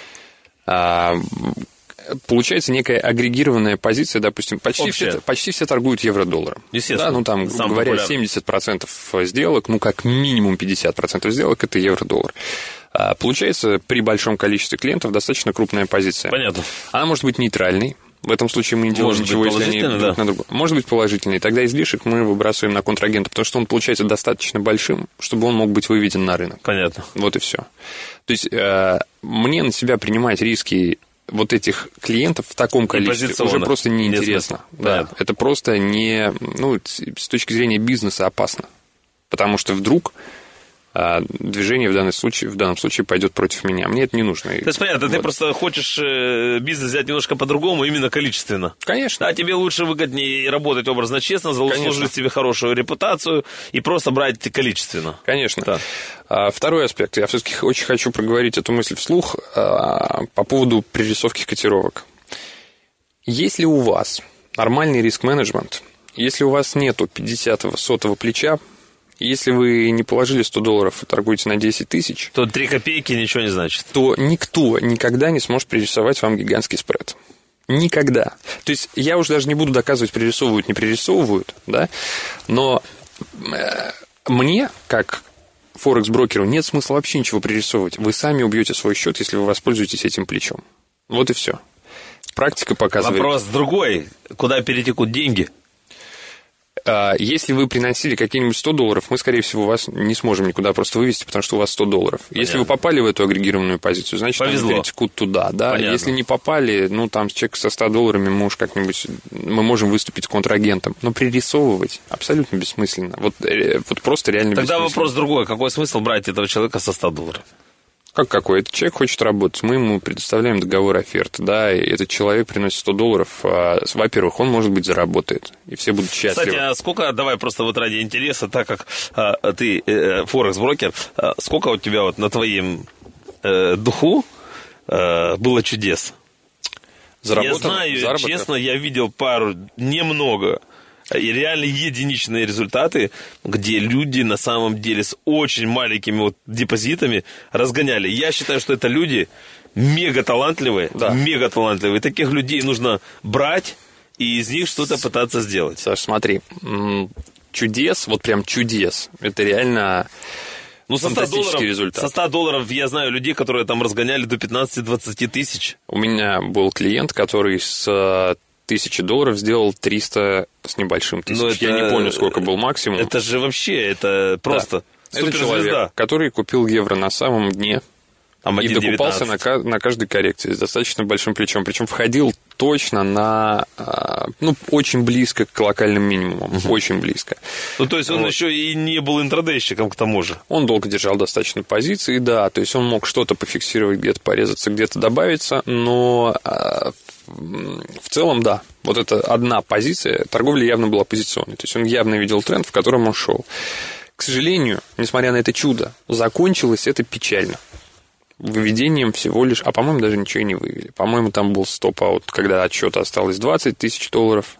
Получается некая агрегированная позиция, допустим, почти все торгуют евро-долларом. Естественно. Да, там, грубо говоря, 70% сделок, как минимум 50% сделок – это евро-доллар. Получается, при большом количестве клиентов достаточно крупная позиция. Понятно. Она может быть нейтральной. В этом случае мы не делаем ничего, если они друг на друга. Может быть положительный. Тогда излишек мы выбрасываем на контрагента, потому что он получается достаточно большим, чтобы он мог быть выведен на рынок. Понятно. Вот и все. То есть мне на себя принимать риски вот этих клиентов в таком количестве уже просто неинтересно. Да, это просто не, с точки зрения бизнеса опасно. Потому что вдруг движение в данном случае пойдет против меня. Мне это не нужно. То есть, понятно, вот. Ты просто хочешь бизнес взять немножко по-другому, именно количественно. Конечно. А тебе лучше выгоднее работать образно честно, заслужить себе хорошую репутацию и просто брать количественно. Конечно. Да. Второй аспект. Я все-таки очень хочу проговорить эту мысль вслух по поводу пририсовки котировок. Если у вас нормальный риск-менеджмент, если у вас нету 50-го, 100-го плеча, если вы не положили $100 и торгуете на 10 тысяч, то 3 копейки ничего не значит. То никто никогда не сможет пририсовать вам гигантский спред. Никогда. То есть я уже даже не буду доказывать, пририсовывают, не пририсовывают, да, но мне, как форекс-брокеру, нет смысла вообще ничего пририсовывать. Вы сами убьете свой счет, если вы воспользуетесь этим плечом. Вот и все. Практика показывает. Вопрос другой. Куда перетекут деньги? Если вы приносили какие-нибудь $100, мы, скорее всего, вас не сможем никуда просто вывести, потому что у вас $100. Понятно. Если вы попали в эту агрегированную позицию, значит, они перетекут туда. Да? Если не попали, там человек со $100 мы уж как-нибудь мы можем выступить контрагентом. Но пририсовывать абсолютно бессмысленно. Вот просто реально Тогда бессмысленно. Вопрос другой. Какой смысл брать этого человека со $100? Как какой? Этот человек хочет работать, мы ему предоставляем договор оферты, да, и этот человек приносит $100, во-первых, он, может быть, заработает, и все будут счастливы. Кстати, а сколько, давай просто вот ради интереса, так как ты форекс-брокер, сколько у тебя вот на твоем духу было чудес? Я знаю, честно, я видел пару, немного, и реально единичные результаты, где люди на самом деле с очень маленькими вот депозитами разгоняли. Я считаю, что это люди мега талантливые, мега талантливые. Таких людей нужно брать и из них что-то пытаться сделать. Саш, смотри, чудес, вот прям чудес, это реально... фантастический результат. Со $100 я знаю людей, которые там разгоняли до 15-20 тысяч. У меня был клиент, который с $1000 сделал 300 с небольшим тысяч. Я не помню, сколько был максимум. Это же вообще, это просто суперзвезда. Это человек, который купил евро на самом дне и докупался на каждой коррекции с достаточно большим плечом. Причем входил точно на, очень близко к локальным минимумам. Очень близко. То есть он еще и не был интрадейщиком к тому же. Он долго держал достаточно позиции, да. То есть он мог что-то пофиксировать, где-то порезаться, где-то добавиться, но... В целом, да, вот это одна позиция, торговля явно была позиционной, то есть он явно видел тренд, в котором он шел. К сожалению, несмотря на это чудо, закончилось это печально. Выведением всего лишь, по-моему, даже ничего и не вывели. По-моему, там был стоп-аут, когда от счета осталось $20 тысяч,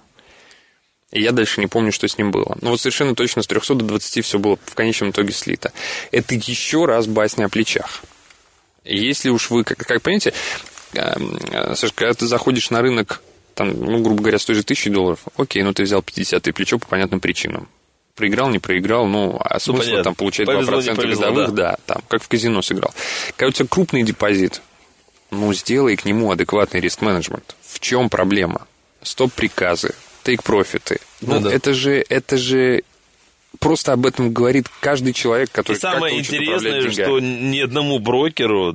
и я дальше не помню, что с ним было. Но вот совершенно точно с 300 до 20 все было в конечном итоге слито. Это еще раз басня о плечах. Если уж вы, как понимаете... Саша, когда ты заходишь на рынок, там, грубо говоря, с той же $1000, окей, ты взял 50-е плечо по понятным причинам. Проиграл, не проиграл, а смысл там получать 2% годовых, да, там, как в казино сыграл. Когда у тебя крупный депозит, сделай к нему адекватный риск-менеджмент. В чем проблема? Стоп-приказы, тейк-профиты. Это же просто об этом говорит каждый человек, который и самое интересное, что ни одному брокеру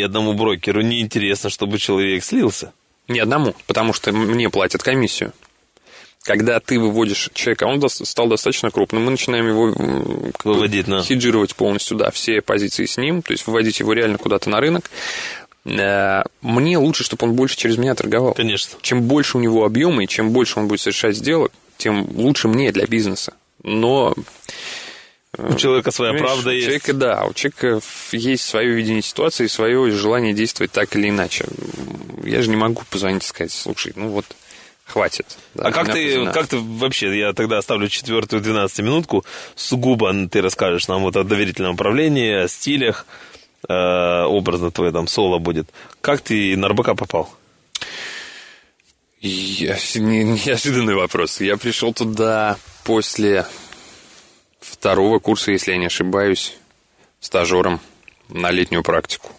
не интересно, чтобы человек слился. Ни одному, потому что мне платят комиссию. Когда ты выводишь человека, он стал достаточно крупным, мы начинаем его выводить, хеджировать полностью, все позиции с ним, то есть выводить его реально куда-то на рынок. Мне лучше, чтобы он больше через меня торговал. Конечно. Чем больше у него объема и чем больше он будет совершать сделок, тем лучше мне для бизнеса. Но у человека своя правда есть. У человека есть свое видение ситуации и свое желание действовать так или иначе. Я же не могу позвонить и сказать: слушай, хватит. Да, а как ты вообще, я тогда оставлю 4-ю 12-минутку, сугубо ты расскажешь нам о доверительном управлении, о стилях, образно твое там соло будет. Как ты на РБК попал? Неожиданный вопрос. Я пришел туда после 2-го курса, если я не ошибаюсь, стажером на летнюю практику.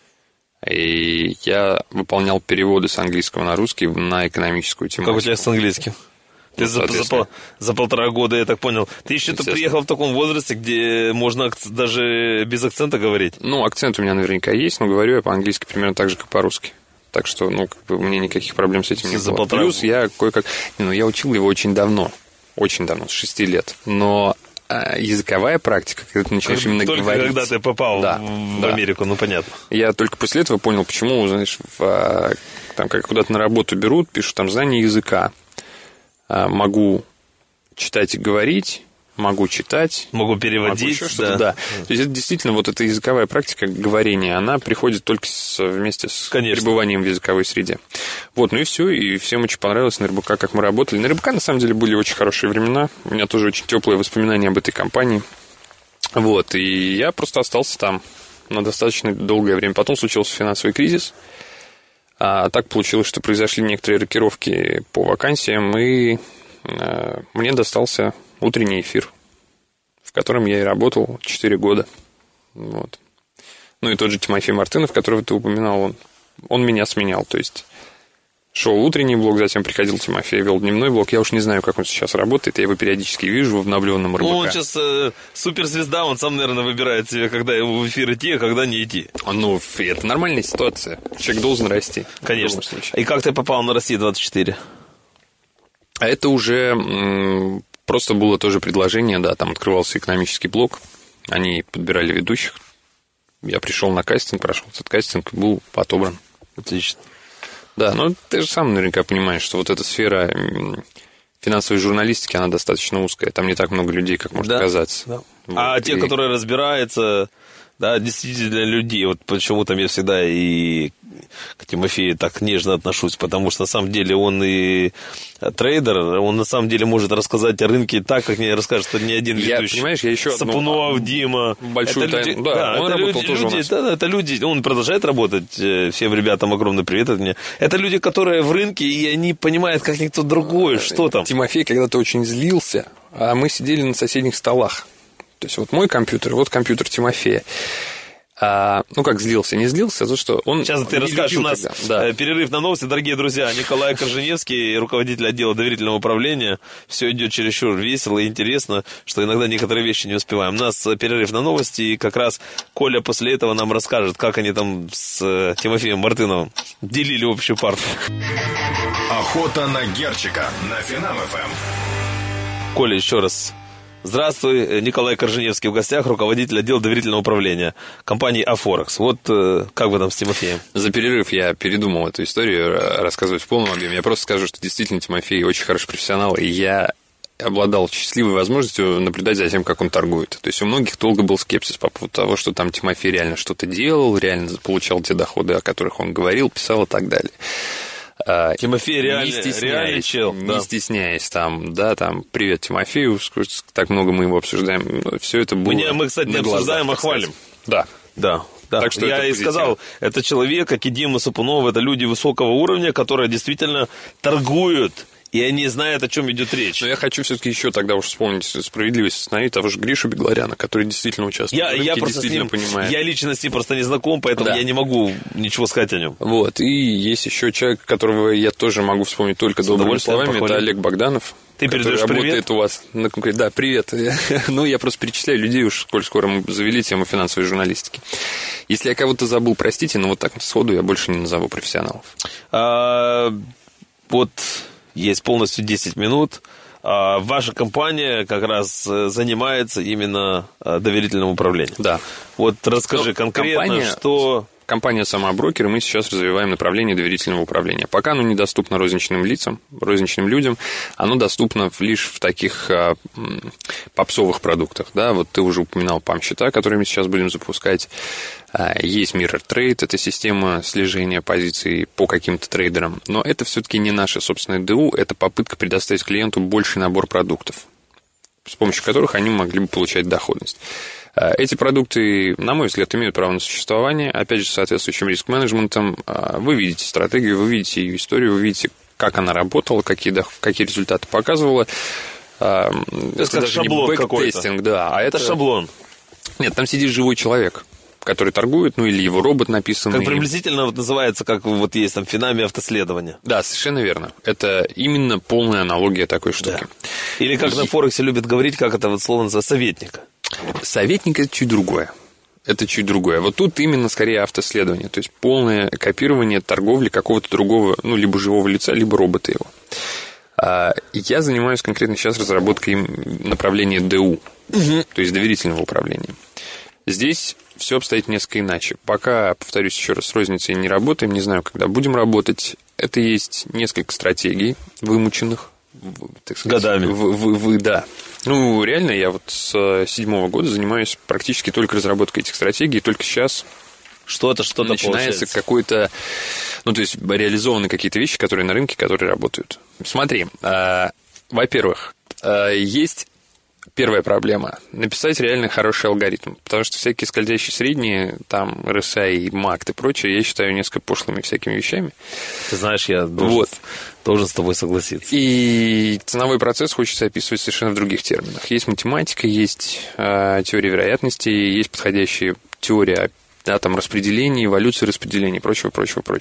И я выполнял переводы с английского на русский на экономическую тематику. Как у тебя с английским? Ты за 1,5 года, я так понял. Ты еще-то приехал в таком возрасте, где можно даже без акцента говорить. Акцент у меня наверняка есть, но говорю я по-английски примерно так же, как по-русски. Так что, у меня никаких проблем с этим не было. Плюс я кое-как... я учил его очень давно, с 6 лет. Но языковая практика, когда ты начинаешь именно только говорить. Когда ты попал в Америку, ну, понятно. Я только после этого понял, почему, знаешь, там, как куда-то на работу берут, пишут там знание языка. Могу читать и говорить, могу читать. Могу переводить. Могу еще что-то, да. То есть, это действительно вот эта языковая практика говорения, она приходит только вместе с пребыванием в языковой среде. Вот, ну и все, и всем очень понравилось на РБК, как мы работали. На РБК, на самом деле, были очень хорошие времена. У меня тоже очень теплые воспоминания об этой компании. Вот, и я просто остался там на достаточно долгое время. Потом случился финансовый кризис. А так получилось, что произошли некоторые рокировки по вакансиям, и мне достался утренний эфир, в котором я и работал 4 года. Вот. Ну и тот же Тимофей Мартынов, которого ты упоминал, он меня сменял. То есть шел утренний блок, затем приходил Тимофей, вел дневной блок. Я уж не знаю, как он сейчас работает, я его периодически вижу в обновленном РБК. Ну, он сейчас суперзвезда, он сам, наверное, выбирает себе, когда в эфир идти, а когда не идти. Ну, это нормальная ситуация. Человек должен расти. Конечно. И как ты попал на Россия-24? А это уже просто было тоже предложение, да, там открывался экономический блок, они подбирали ведущих, я пришел на кастинг, прошел этот кастинг, был отобран. Отлично. Да, но ты же сам наверняка понимаешь, что вот эта сфера финансовой журналистики, она достаточно узкая, там не так много людей, как может казаться. Да. Вот, те, которые разбираются, да, действительно людей, вот почему-то я всегда и к Тимофею так нежно отношусь, потому что на самом деле он и трейдер, он на самом деле может рассказать о рынке так, как мне расскажет ни один ведущий. Понимаешь, я еще Сапунов, Дима. Большую тайну. Да, он работал тоже у нас. Да, это люди, он продолжает работать, всем ребятам огромный привет от меня. Это люди, которые в рынке, и они понимают, как никто другой, что там. Тимофей когда-то очень злился, а мы сидели на соседних столах. То есть вот мой компьютер, вот компьютер Тимофея. Ну, как злился, не злился, за что он... Сейчас ты расскажешь, у нас перерыв на новости, дорогие друзья. Николай Корженевский, руководитель отдела доверительного управления. Все идет чересчур весело и интересно, что иногда некоторые вещи не успеваем. У нас перерыв на новости, и как раз Коля после этого нам расскажет, как они там с Тимофеем Мартыновым делили общую партию. Охота на Герчика на Финам-ФМ. Коля, еще раз... Здравствуй, Николай Корженевский в гостях, руководитель отдела доверительного управления компании Афорекс. Вот как вы там с Тимофеем? За перерыв я передумал эту историю рассказывать в полном объеме. Я просто скажу, что действительно Тимофей очень хороший профессионал, и я обладал счастливой возможностью наблюдать за тем, как он торгует. То есть у многих долго был скепсис по поводу того, что там Тимофей реально что-то делал, реально получал те доходы, о которых он говорил, писал и так далее. Тимофей реально чел. Не стесняясь там, да, там, привет Тимофею, так много мы его обсуждаем. Все это было мы, кстати, не обсуждаем, а хвалим. Да. Так что я и сказал, это человек, как и Дима Сапунов, это люди высокого уровня, которые действительно торгуют. И они знают, о чем идет речь. Но я хочу все-таки еще тогда уж вспомнить справедливость, остановить того же Гришу Бегларяна, который действительно участвует в рынке, я просто действительно понимает. Я лично с ним просто не знаком, поэтому я не могу ничего сказать о нем. Вот, и есть еще человек, которого я тоже могу вспомнить только добрыми словами, это Олег Богданов. Ты передаешь привет? Работает у вас. Да, привет. Ну, я просто перечисляю людей уж, коль скоро мы завели тему финансовой журналистики. Если я кого-то забыл, простите, но вот так сходу я больше не назову профессионалов. Вот... Есть полностью 10 минут. Ваша компания как раз занимается именно доверительным управлением. Да. Вот расскажи конкретно, что... Компания «Сама брокер», и мы сейчас развиваем направление доверительного управления. Пока оно недоступно розничным лицам, розничным людям, оно доступно лишь в таких попсовых продуктах. Да? Вот ты уже упоминал ПАМ-счета, которые мы сейчас будем запускать. Есть Mirror Trade, это система слежения позиций по каким-то трейдерам. Но это все-таки не наше собственное ДУ, это попытка предоставить клиенту больший набор продуктов, с помощью которых они могли бы получать доходность. Эти продукты, на мой взгляд, имеют право на существование. Опять же, с соответствующим риск-менеджментом. Вы видите стратегию, вы видите ее историю, вы видите, как она работала, какие результаты показывала. Это как шаблон какой-то. Да. А это шаблон. Нет, там сидит живой человек, который торгует, ну или его робот написанный. Как приблизительно вот называется, как вот есть там в Финаме автоследование. Да, совершенно верно. Это именно полная аналогия такой штуки. Да. Или как на Форексе любят говорить, как это вот слово называется, советника. Советник – это чуть другое. Это чуть другое. Вот тут именно скорее автоследование, то есть полное копирование торговли какого-то другого, ну, либо живого лица, либо робота его. Я занимаюсь конкретно сейчас разработкой направления ДУ, то есть доверительного управления. Здесь все обстоит несколько иначе. Пока, повторюсь еще раз, с розницей не работаем, не знаю, когда будем работать. Это есть несколько стратегий, вымученных, так сказать, годами. Да. Ну, реально, я вот с 2007 года занимаюсь практически только разработкой этих стратегий, и только сейчас что-то начинается какой-то... Ну, то есть, реализованы какие-то вещи, которые на рынке, которые работают. Смотри, во-первых, есть... Первая проблема – написать реально хороший алгоритм, потому что всякие скользящие средние, там, RSI, MACD и прочее, я считаю несколько пошлыми всякими вещами. Ты знаешь, я должен с тобой согласиться. И ценовой процесс хочется описывать совершенно в других терминах. Есть математика, есть теория вероятности, есть подходящая теория, да, там, распределений, эволюции распределений, прочего.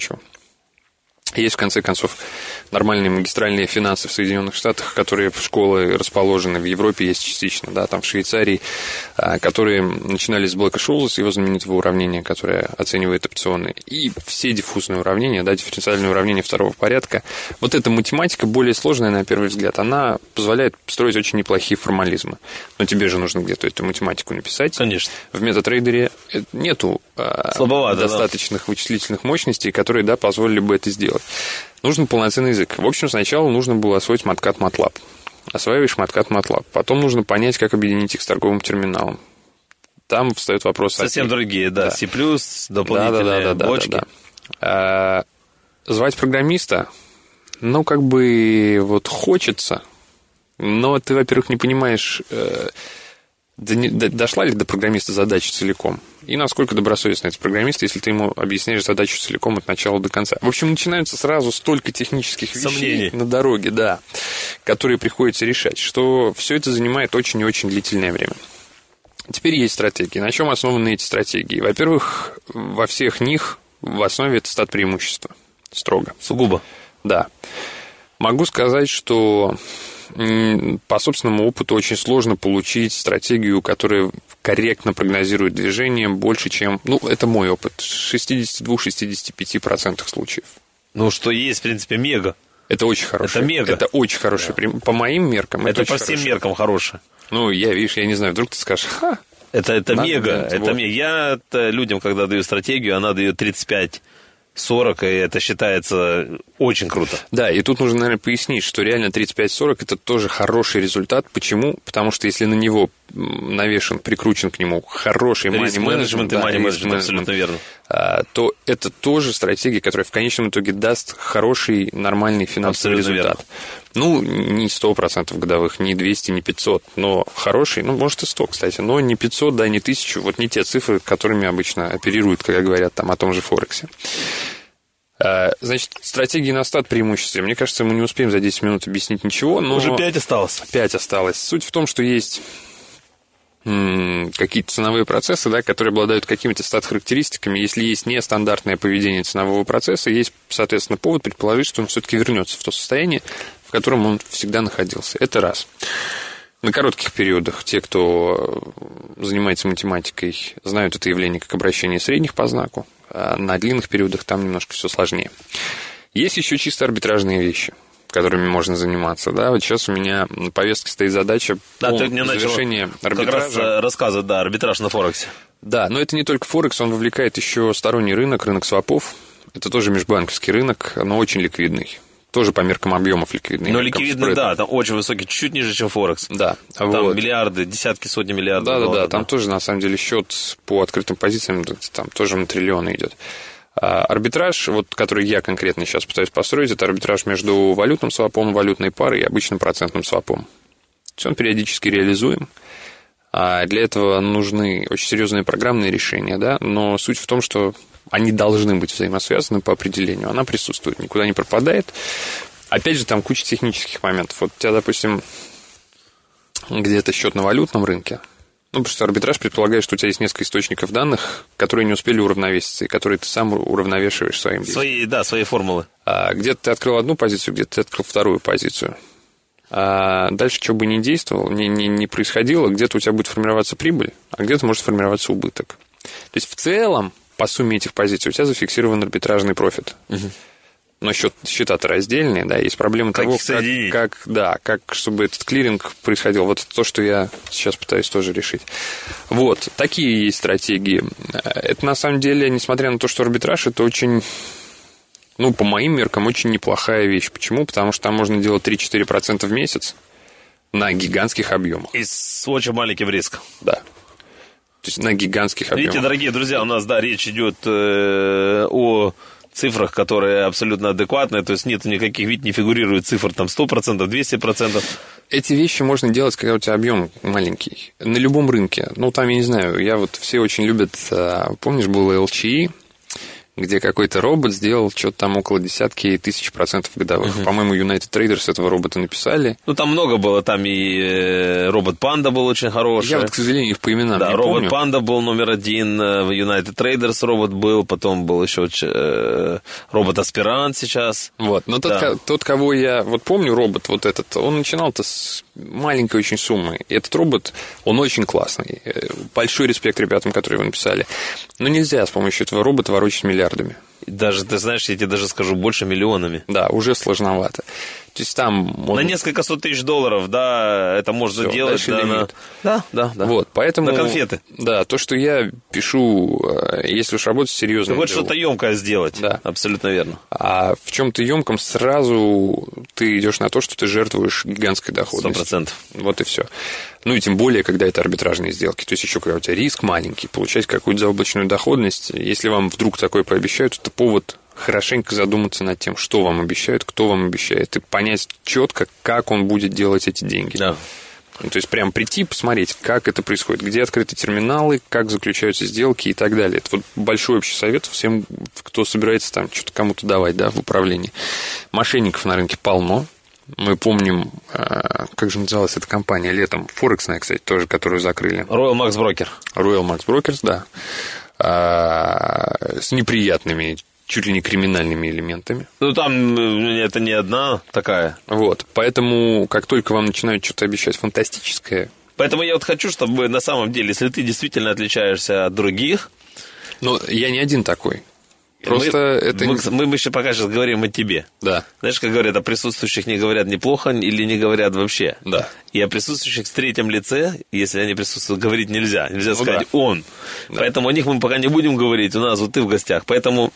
Есть, в конце концов, нормальные магистральные финансы в Соединенных Штатах, которые школы расположены в Европе, есть частично, да, там в Швейцарии, которые начинались с Блэка-Шоуза, с его знаменитого уравнения, которое оценивает опционы, и все диффузные уравнения, да, дифференциальные уравнения второго порядка. Вот эта математика, более сложная, на первый взгляд, она позволяет строить очень неплохие формализмы. Но тебе же нужно где-то эту математику написать. Конечно. В MetaTrader нету достаточных вычислительных мощностей, которые, да, позволили бы это сделать. Нужен полноценный язык. В общем, сначала нужно было освоить Matcat MATLAB. Осваиваешь Matcat MATLAB. Потом нужно понять, как объединить их с торговым терминалом. Там встает вопрос... Совсем другие, да. C++, дополнительные бочки. Звать программиста, ну, как бы, вот хочется, но ты, во-первых, не понимаешь... Дошла ли до программиста задача целиком? И насколько добросовестны эти программисты, если ты ему объясняешь задачу целиком от начала до конца? В общем, начинаются сразу столько технических вещей на дороге, да, которые приходится решать, что все это занимает очень и очень длительное время. Теперь есть стратегии. На чем основаны эти стратегии? Во-первых, во всех них в основе это стат-преимущество. Строго. Сугубо. Да. Могу сказать, что... По собственному опыту очень сложно получить стратегию, которая корректно прогнозирует движение больше, чем... Ну, это мой опыт. 62-65% случаев. Ну, что есть, в принципе, мега. Это очень хорошее. Это мега. Это очень хорошее. Да. По моим меркам это по всем меркам хорошее. Ну, я не знаю, вдруг ты скажешь, Это мега. Это мега. Я людям, когда даю стратегию, она дает 35-40, и это считается очень круто. Да, и тут нужно, наверное, пояснить, что реально 35-40 это тоже хороший результат. Почему? Потому что если на него навешен, прикручен к нему хороший риск-менеджмент и мани-менеджмент, абсолютно верно, то это тоже стратегия, которая в конечном итоге даст хороший, нормальный финансовый результат. Ну, не 100% годовых, не 200, не 500, но хороший, ну, может и 100, кстати, но не 500, да, не 1000, вот не те цифры, которыми обычно оперируют, когда говорят там о том же Форексе. Значит, стратегии на стат преимуществе. Мне кажется, мы не успеем за 10 минут объяснить ничего, но... Уже 5 осталось. 5 осталось. Суть в том, что есть какие-то ценовые процессы, да, которые обладают какими-то стат-характеристиками. Если есть нестандартное поведение ценового процесса, есть, соответственно, повод предположить, что он все-таки вернется в то состояние, в котором он всегда находился. Это раз. На коротких периодах те, кто занимается математикой, знают это явление как обращение средних по знаку. А на длинных периодах там немножко все сложнее. Есть еще чисто арбитражные вещи, которыми можно заниматься. Да? Вот сейчас у меня на повестке стоит задача завершения арбитража. Как раз рассказывать, да, арбитраж на Форексе. Да, но это не только Форекс, он вовлекает еще сторонний рынок свопов. Это тоже межбанковский рынок, но очень ликвидный. Тоже по меркам объемов ликвидный. Но ликвидный, да, там очень высокий, чуть ниже, чем Форекс. Да. Там вот миллиарды, десятки, сотни миллиардов. Да, там тоже, на самом деле, счет по открытым позициям, там тоже на триллионы идет. Арбитраж, вот, который я конкретно сейчас пытаюсь построить, это арбитраж между валютным свопом, валютной парой и обычным процентным свопом. То есть он периодически реализуем. А для этого нужны очень серьезные программные решения, да, но суть в том, что они должны быть взаимосвязаны по определению. Она присутствует, никуда не пропадает. Опять же, там куча технических моментов. Вот у тебя, допустим, где-то счет на валютном рынке. Ну, потому что арбитраж предполагает, что у тебя есть несколько источников данных, которые не успели уравновеситься, и которые ты сам уравновешиваешь своим действием. Свои формулы. Где-то ты открыл одну позицию, где-то ты открыл вторую позицию. А дальше, что бы ни действовало, не происходило, где-то у тебя будет формироваться прибыль, а где-то может формироваться убыток. То есть, в целом, по сумме этих позиций у тебя зафиксирован арбитражный профит. но счета-то раздельные, да, есть проблема того, как чтобы этот клиринг происходил. Вот это то, что я сейчас пытаюсь тоже решить. Вот, такие есть стратегии. Это, на самом деле, несмотря на то, что арбитраж, это очень, по моим меркам, очень неплохая вещь. Почему? Потому что там можно делать 3-4% в месяц на гигантских объемах. И с очень маленьким риском. Да. То есть на гигантских объемах. Видите, дорогие друзья, у нас, речь идет о цифрах, которые абсолютно адекватные, то есть нет никаких, не фигурирует цифр там 100%, 200%. Эти вещи можно делать, когда у тебя объем маленький. На любом рынке. Там, я не знаю, все очень любят, помнишь, было LCE, где какой-то робот сделал что-то там около десятки тысяч процентов годовых. По-моему, United Traders этого робота написали. Там много было, там и робот Панда был очень хороший. Я к сожалению, их по именам не робот помню. Панда был номер 1, в United Traders робот был, потом был еще робот Аспирант сейчас. Вот, но тот, кого я помню, робот этот, он начинал-то с маленькой очень суммы. И этот робот, он очень классный. Большой респект ребятам, которые его написали. Но нельзя с помощью этого робота ворочать миллиардами. Даже, ты знаешь, я тебе даже скажу, больше миллионами. Да, уже сложновато. То есть там... На несколько сот тысяч долларов, это можно делать. Да. Вот, поэтому... На конфеты. Да, то, что я пишу, если уж работать серьезно... Ты хочешь что-то емкое сделать. Да. Абсолютно верно. А в чем-то емком сразу ты идешь на то, что ты жертвуешь гигантской доходностью. 100%. Вот и все. И тем более, когда это арбитражные сделки. То есть еще когда у тебя риск маленький, получать какую-то заоблачную доходность. Если вам вдруг такое пообещают, это повод хорошенько задуматься над тем, что вам обещают, кто вам обещает, и понять четко, как он будет делать эти деньги. Да. То есть прям прийти, посмотреть, как это происходит, где открыты терминалы, как заключаются сделки и так далее. Это большой общий совет всем, кто собирается там что-то кому-то давать, в управлении. Мошенников на рынке полно. Мы помним, как же называлась эта компания летом, Форексная, кстати, тоже, которую закрыли. Royal Max Broker. Royal Max Brokers, да. С неприятными, чуть ли не криминальными элементами. Там это не одна такая. Вот, поэтому, как только вам начинают что-то обещать фантастическое... Поэтому я хочу, чтобы на самом деле, если ты действительно отличаешься от других... Но я не один такой. Просто мы еще пока сейчас говорим о тебе. Да. Знаешь, как говорят, о присутствующих не говорят неплохо или не говорят вообще. Да. И о присутствующих в третьем лице, если они присутствуют, говорить нельзя. Нельзя сказать он. Да. Поэтому о них мы пока не будем говорить. У нас ты в гостях. Поэтому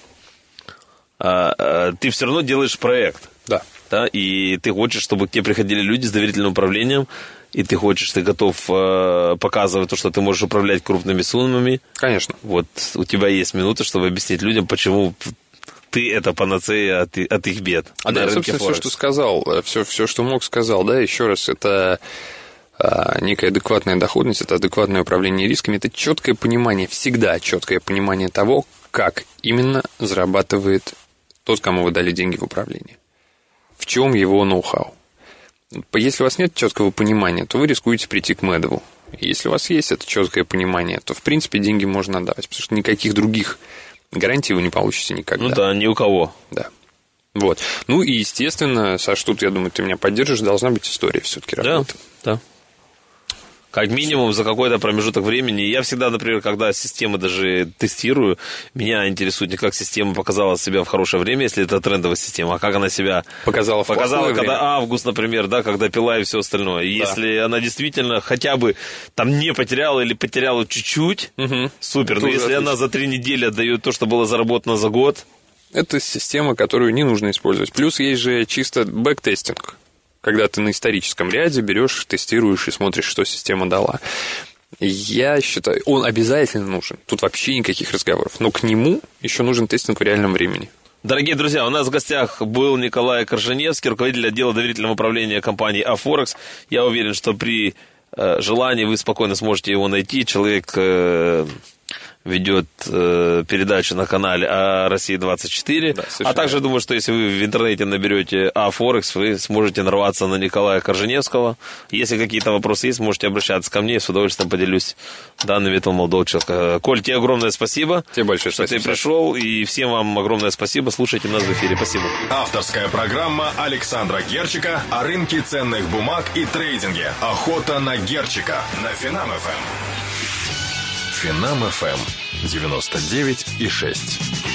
ты все равно делаешь проект. Да. И ты хочешь, чтобы к тебе приходили люди с доверительным управлением, и ты готов показывать то, что ты можешь управлять крупными суммами. Конечно. Вот у тебя есть минута, чтобы объяснить людям, почему ты это панацея от их бед. Да, собственно, все, что сказал, все, что мог, сказал, еще раз, это некая адекватная доходность, это адекватное управление рисками, это четкое понимание, всегда четкое понимание того, как именно зарабатывает тот, кому вы дали деньги в управление. В чем его ноу-хау. Если у вас нет четкого понимания, то вы рискуете прийти к Медову. Если у вас есть это четкое понимание, то, в принципе, деньги можно отдавать, потому что никаких других гарантий вы не получите никогда. Ни у кого. Да. Вот. И, естественно, Саш, тут, я думаю, ты меня поддержишь, должна быть история все-таки работы. Да. Как минимум за какой-то промежуток времени. Я всегда, например, когда системы даже тестирую, меня интересует не как система показала себя в хорошее время, если это трендовая система, а как она себя показала когда время. Август, например, когда пила и все остальное. И если она действительно хотя бы там не потеряла или потеряла чуть-чуть, супер. Но если она за 3 недели отдает то, что было заработано за год... Это система, которую не нужно использовать. Плюс есть же чисто бэктестинг. Когда ты на историческом ряде берешь, тестируешь и смотришь, что система дала. Я считаю, он обязательно нужен. Тут вообще никаких разговоров. Но к нему еще нужен тестинг в реальном времени. Дорогие друзья, у нас в гостях был Николай Корженевский, руководитель отдела доверительного управления компании А-Форекс. Я уверен, что при желании вы спокойно сможете его найти. Человек ведет передачу на канале «Россия-24». Да, а также думаю, что если вы в интернете наберете «А-Форекс», вы сможете нарваться на Николая Корженевского. Если какие-то вопросы есть, можете обращаться ко мне, с удовольствием поделюсь данными этого молодого человека. Коль, тебе огромное спасибо. Тебе большое спасибо, что ты пришел, и всем вам огромное спасибо. Слушайте нас в эфире. Спасибо. Авторская программа Александра Герчика о рынке ценных бумаг и трейдинге. Охота на Герчика на Финам-ФМ. Финам-ФМ 99,6.